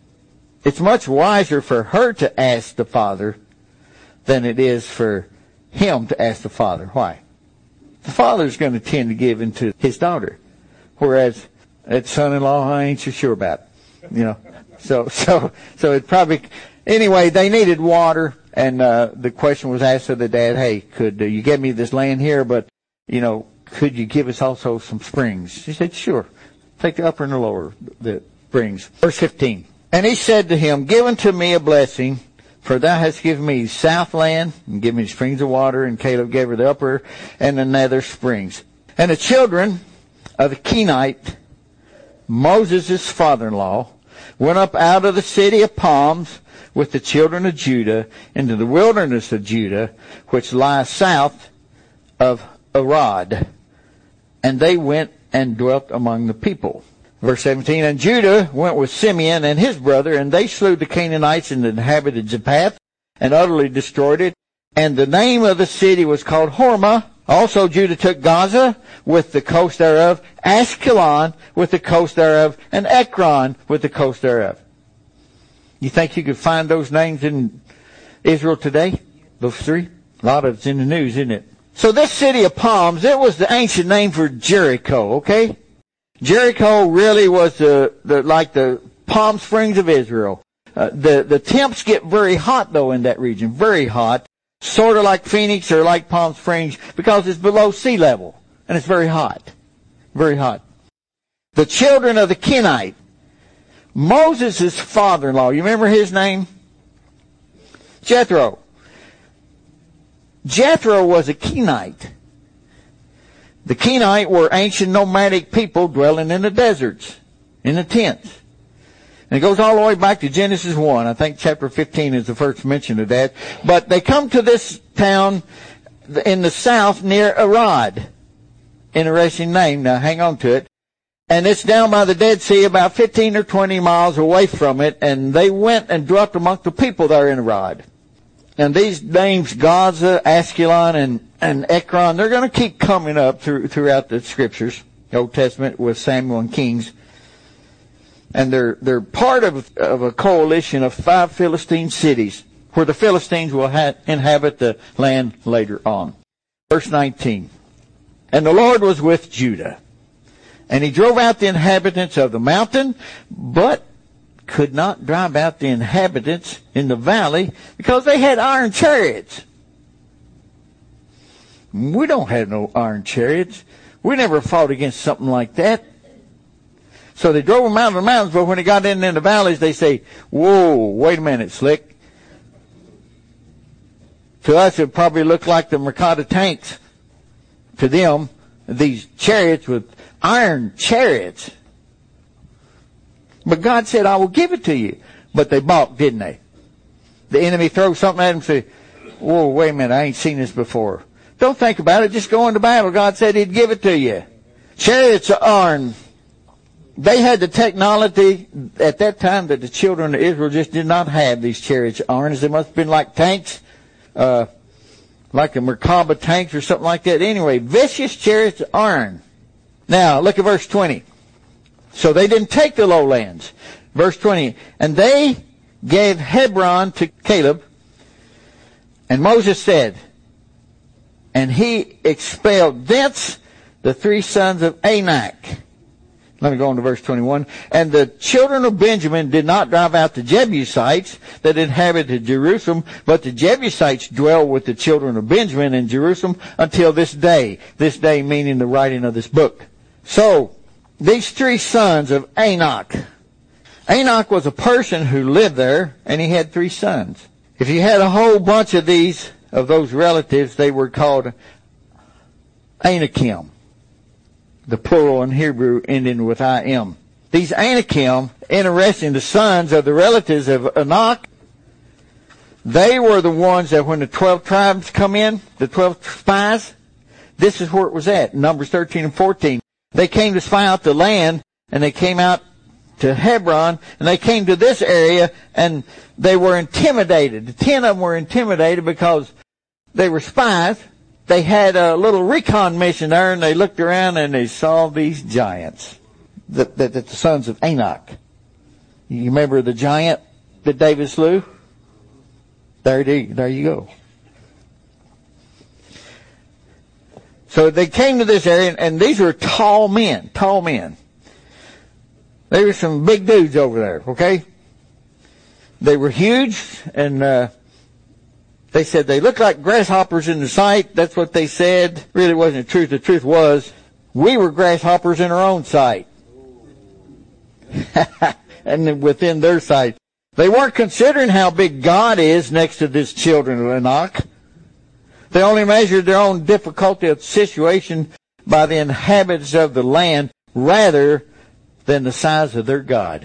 it's much wiser for her to ask the father than it is for him to ask the father. Why? The father's going to tend to give into his daughter, whereas that son-in-law I ain't so sure about. You know, so so so it probably anyway. They needed water, and uh, the question was asked of the dad, "Hey, could uh, you get me this land here? But you know, could you give us also some springs?" She said, "Sure. Take the upper and the lower the springs." Verse fifteen. And he said to him, "Give unto me a blessing, for thou hast given me south land, and given me springs of water." And Caleb gave her the upper and the nether springs. And the children of the Kenite, Moses' father-in-law, went up out of the city of palms with the children of Judah into the wilderness of Judah, which lies south of Arad. And they went and dwelt among the people. Verse seventeen, and Judah went with Simeon and his brother, and they slew the Canaanites and inhabited Japheth, and utterly destroyed it. And the name of the city was called Hormah. Also Judah took Gaza with the coast thereof, Ashkelon with the coast thereof, and Ekron with the coast thereof. You think you could find those names in Israel today? Those three? A lot of it's in the news, isn't it? So this city of palms, it was the ancient name for Jericho, okay? Jericho really was the, the like the Palm Springs of Israel. Uh, the, the temps get very hot, though, in that region. Very hot. Sort of like Phoenix or like Palm Springs, because it's below sea level. And it's very hot. Very hot. The children of the Kenite. Moses' father-in-law. You remember his name? Jethro. Jethro was a Kenite. The Kenite were ancient nomadic people dwelling in the deserts, in the tents. And it goes all the way back to Genesis one. I think chapter fifteen is the first mention of that. But they come to this town in the south near Arad. Interesting name. Now hang on to it. And it's down by the Dead Sea, about fifteen or twenty miles away from it. And they went and dwelt among the people there in Arad. And these names, Gaza, Askelon, and, and Ekron, they're going to keep coming up through, throughout the scriptures, the Old Testament with Samuel and Kings. And they're, they're part of, of a coalition of five Philistine cities where the Philistines will ha- inhabit the land later on. Verse nineteen. And the Lord was with Judah, and he drove out the inhabitants of the mountain, but could not drive out the inhabitants in the valley because they had iron chariots. We don't have no iron chariots. We never fought against something like that. So they drove them out of the mountains, but when they got in, in the valleys, they say, whoa, wait a minute, Slick. To us, it probably looked like the Mercado tanks. To them, these chariots with iron chariots. But God said, I will give it to you. But they balked, didn't they? The enemy throws something at them and say, whoa, wait a minute, I ain't seen this before. Don't think about it, just go into battle. God said he'd give it to you. Chariots of iron. They had the technology at that time that the children of Israel just did not have, these chariots of iron. They must have been like tanks, uh, like the Merkaba tanks or something like that. Anyway, vicious chariots of iron. Now, look at verse twenty. So they didn't take the lowlands. Verse twenty. And they gave Hebron to Caleb. And Moses said, and he expelled thence the three sons of Anak. Let me go on to verse twenty-one. And the children of Benjamin did not drive out the Jebusites that inhabited Jerusalem, but the Jebusites dwell with the children of Benjamin in Jerusalem until this day. This day meaning the writing of this book. So, these three sons of Anak. Anak was a person who lived there, and he had three sons. If you had a whole bunch of these, of those relatives, they were called Anakim. The plural in Hebrew ending with I M. These Anakim, interesting, the sons of the relatives of Anak, they were the ones that when the twelve tribes come in, the twelve spies, this is where it was at, Numbers thirteen and fourteen. They came to spy out the land, and they came out to Hebron, and they came to this area, and they were intimidated. The ten of them were intimidated because they were spies. They had a little recon mission there, and they looked around, and they saw these giants, that, that, that the sons of Anak. You remember the giant that David slew? There, there you go. So they came to this area, and these were tall men, tall men. There were some big dudes over there, okay? They were huge, and uh, they said they looked like grasshoppers in the sight. That's what they said. Really wasn't the truth. The truth was, we were grasshoppers in our own sight. And within their sight. They weren't considering how big God is next to these children of Anak. They only measured their own difficulty of situation by the inhabitants of the land rather than the size of their God.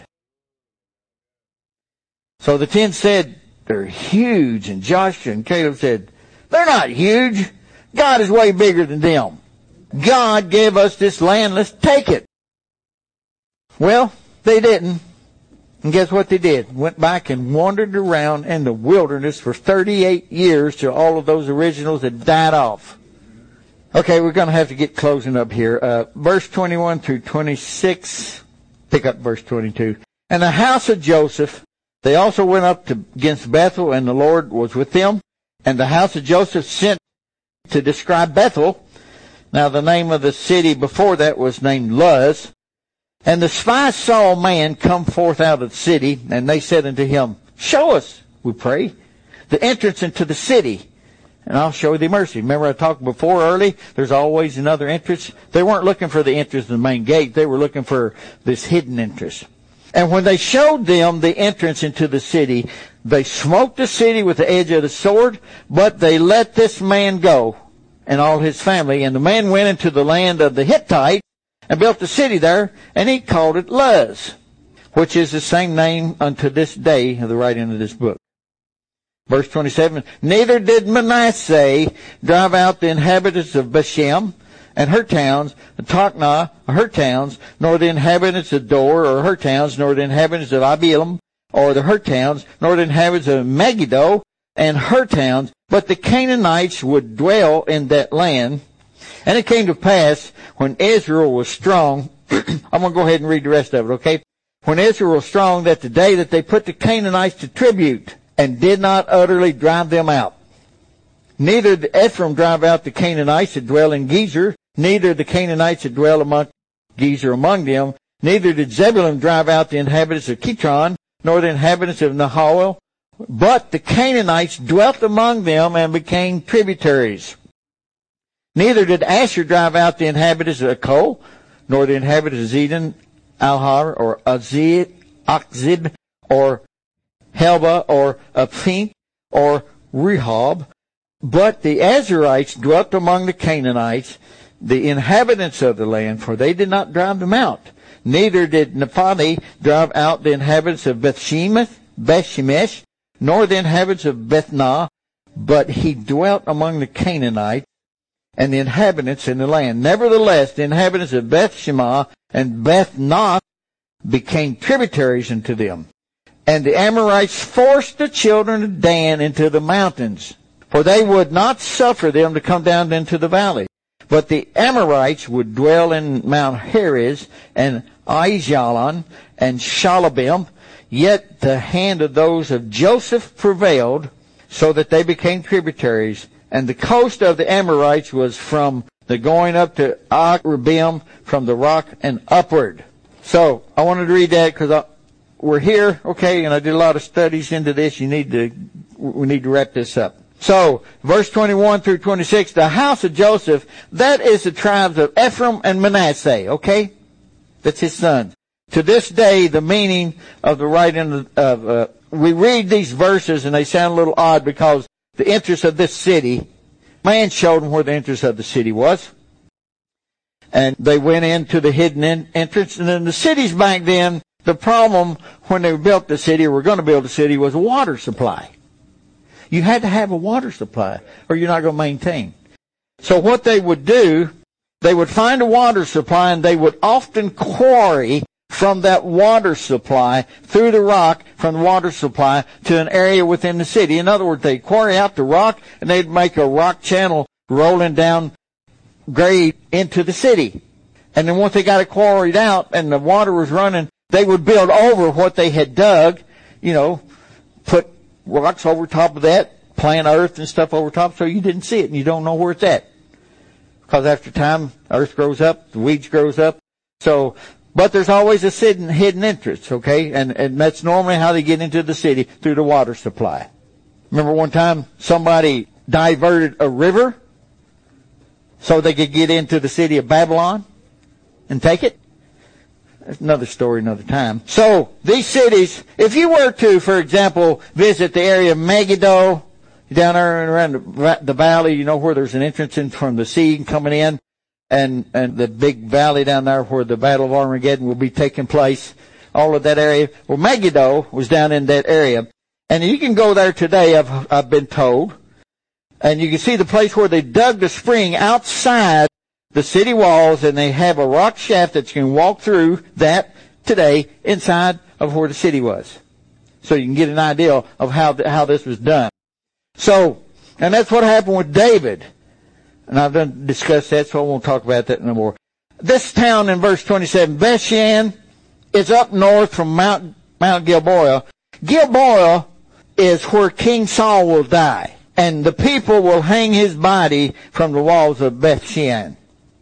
So the ten said, they're huge, and Joshua and Caleb said, they're not huge. God is way bigger than them. God gave us this land, let's take it. Well, they didn't. And guess what they did? Went back and wandered around in the wilderness for thirty-eight years till all of those originals had died off. Okay, we're going to have to get closing up here. Uh, verse twenty-one through twenty-six. Pick up verse twenty-two. And the house of Joseph, they also went up to, against Bethel, and the Lord was with them. And the house of Joseph sent to describe Bethel. Now the name of the city before that was named Luz. And the spies saw a man come forth out of the city, and they said unto him, show us, we pray, the entrance into the city, and I'll show thee mercy. Remember I talked before early, there's always another entrance. They weren't looking for the entrance to the main gate, they were looking for this hidden entrance. And when they showed them the entrance into the city, they smote the city with the edge of the sword, but they let this man go and all his family. And the man went into the land of the Hittites and built a city there, and he called it Luz, which is the same name unto this day of the writing of this book. Verse twenty-seven, neither did Manasseh drive out the inhabitants of Bashem and her towns, Taknah, her towns, nor the inhabitants of Dor or her towns, nor the inhabitants of Abilam or the her towns, nor the inhabitants of Megiddo, and her towns, but the Canaanites would dwell in that land. And it came to pass, when Israel was strong, I'm going to go ahead and read the rest of it, okay? When Israel was strong, that the day that they put the Canaanites to tribute, and did not utterly drive them out. Neither did Ephraim drive out the Canaanites that dwell in Gezer, neither the Canaanites that dwell among Gezer among them, neither did Zebulun drive out the inhabitants of Kitron, nor the inhabitants of Nahal, but the Canaanites dwelt among them and became tributaries. Neither did Asher drive out the inhabitants of Akko, nor the inhabitants of Zidon, Alhar, or Azid, Akzib, or Helba, or Aphink, or Rehob. But the Azarites dwelt among the Canaanites, the inhabitants of the land, for they did not drive them out. Neither did Naphtali drive out the inhabitants of Bethshemesh, Bethshemesh, nor the inhabitants of Bethnah, but he dwelt among the Canaanites and the inhabitants in the land. Nevertheless, the inhabitants of Bethshemah and Bethnah became tributaries unto them. And the Amorites forced the children of Dan into the mountains, for they would not suffer them to come down into the valley. But the Amorites would dwell in Mount Heres and Aijalon and Shalabim. Yet the hand of those of Joseph prevailed, so that they became tributaries. And the coast of the Amorites was from the going up to Akrabim, from the rock and upward. So I wanted to read that because we're here, okay, and I did a lot of studies into this. You need to, we need to wrap this up. So, verse twenty-one through twenty-six, the house of Joseph, that is the tribes of Ephraim and Manasseh, okay? That's his sons. To this day, the meaning of the writing of, uh, we read these verses and they sound a little odd because the interest of this city, man showed them where the interest of the city was. And they went into the hidden in, entrance. And in the cities back then, the problem when they built the city, or were going to build the city, was a water supply. You had to have a water supply or you're not going to maintain. So what they would do, they would find a water supply and they would often quarry from that water supply through the rock from the water supply to an area within the city. In other words, they'd quarry out the rock and they'd make a rock channel rolling down grade into the city. And then once they got it quarried out and the water was running, they would build over what they had dug, you know, put rocks over top of that, plant earth and stuff over top so you didn't see it and you don't know where it's at. Because after time, earth grows up, the weeds grows up. So, but there's always a hidden, hidden entrance, okay? And, and that's normally how they get into the city, through the water supply. Remember one time somebody diverted a river so they could get into the city of Babylon and take it? That's another story another time. So, these cities, if you were to, for example, visit the area of Megiddo, down there and around the, the valley, you know, where there's an entrance in from the sea coming in, and, and the big valley down there where the Battle of Armageddon will be taking place, all of that area. Well, Megiddo was down in that area. And you can go there today, I've, I've been told, and you can see the place where they dug the spring outside the city walls, and they have a rock shaft that you can walk through that today inside of where the city was. So you can get an idea of how, how this was done. So, and that's what happened with David. And I've done discussed that, so I won't talk about that no more. This town in verse twenty-seven, Bethshan, is up north from Mount, Mount Gilboa. Gilboa is where King Saul will die. And the people will hang his body from the walls of Bethshan.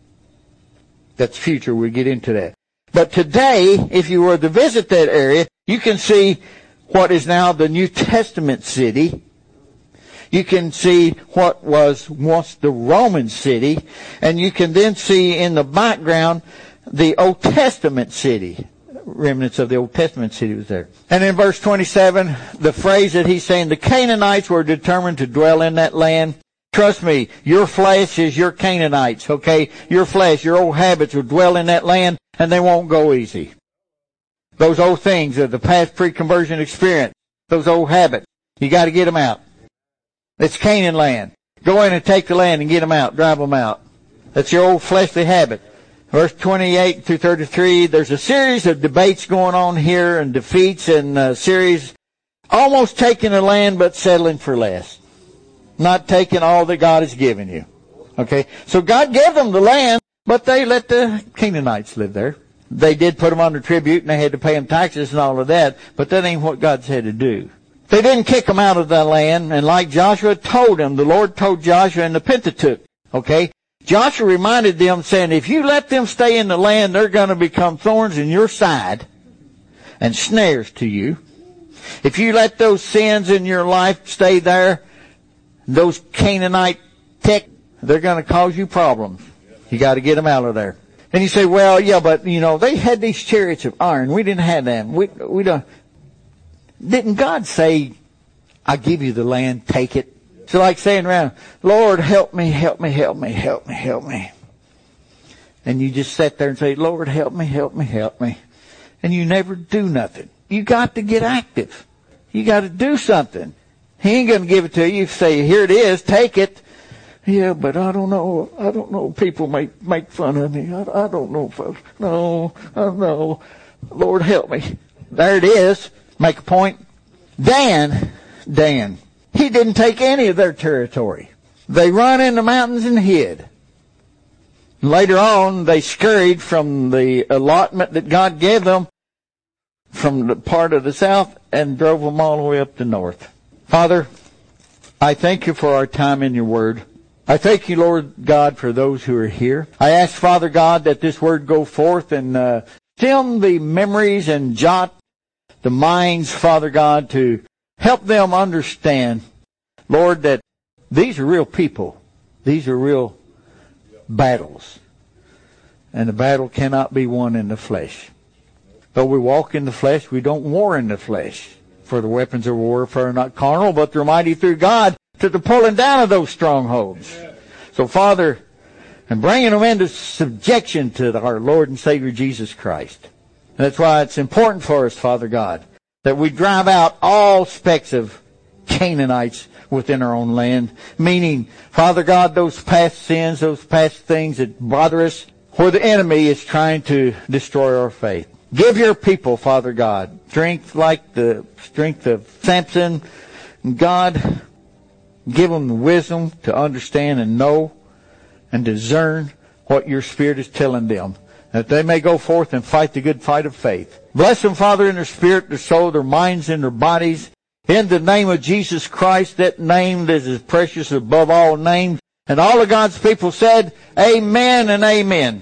That's future, we'll get into that. But today, if you were to visit that area, you can see what is now the New Testament city. You can see what was once the Roman city, and you can then see in the background the Old Testament city. Remnants of the Old Testament city was there. And in verse twenty-seven, the phrase that he's saying, the Canaanites were determined to dwell in that land. Trust me, your flesh is your Canaanites, okay? Your flesh, your old habits will dwell in that land, and they won't go easy. Those old things of the past pre-conversion experience, those old habits, you got to get them out. It's Canaan land. Go in and take the land and get them out, drive them out. That's your old fleshly habit. Verse twenty-eight through thirty-three, there's a series of debates going on here and defeats and a series almost taking the land but settling for less. Not taking all that God has given you. Okay? So God gave them the land, but they let the Canaanites live there. They did put them under tribute and they had to pay them taxes and all of that, but that ain't what God said to do. They didn't kick them out of the land, and like Joshua told them, the Lord told Joshua in the Pentateuch, okay? Joshua reminded them, saying, if you let them stay in the land, they're going to become thorns in your side and snares to you. If you let those sins in your life stay there, those Canaanite tech, they're going to cause you problems. You got to get them out of there. And you say, well, yeah, but, you know, they had these chariots of iron. We didn't have them. We, we don't. Didn't God say, I'll give you the land, take it? So like saying around, Lord, help me, help me, help me, help me, help me. And you just sit there and say, Lord, help me, help me, help me. And you never do nothing. You got to get active. You got to do something. He ain't going to give it to you. You say, here it is, take it. Yeah, but I don't know. I don't know. People make make fun of me. I, I don't know, folks. No, I don't know. Lord, help me. There it is. Make a point. Dan, Dan, he didn't take any of their territory. They run in the mountains and hid. Later on, they scurried from the allotment that God gave them from the part of the south and drove them all the way up the north. Father, I thank you for our time in your word. I thank you, Lord God, for those who are here. I ask, Father God, that this word go forth and uh, stem the memories and jot the minds, Father God, to help them understand, Lord, that these are real people. These are real battles. And the battle cannot be won in the flesh. Though we walk in the flesh, we don't war in the flesh. For the weapons of warfare are not carnal, but they're mighty through God to the pulling down of those strongholds. So, Father, and bringing them into subjection to our Lord and Savior Jesus Christ. That's why it's important for us, Father God, that we drive out all specks of Canaanites within our own land. Meaning, Father God, those past sins, those past things that bother us, where the enemy is trying to destroy our faith. Give your people, Father God, strength like the strength of Samson. God, give them the wisdom to understand and know and discern what your Spirit is telling them, that they may go forth and fight the good fight of faith. Bless them, Father, in their spirit, their soul, their minds, and their bodies. In the name of Jesus Christ, that name that is precious above all names. And all of God's people said, amen and amen.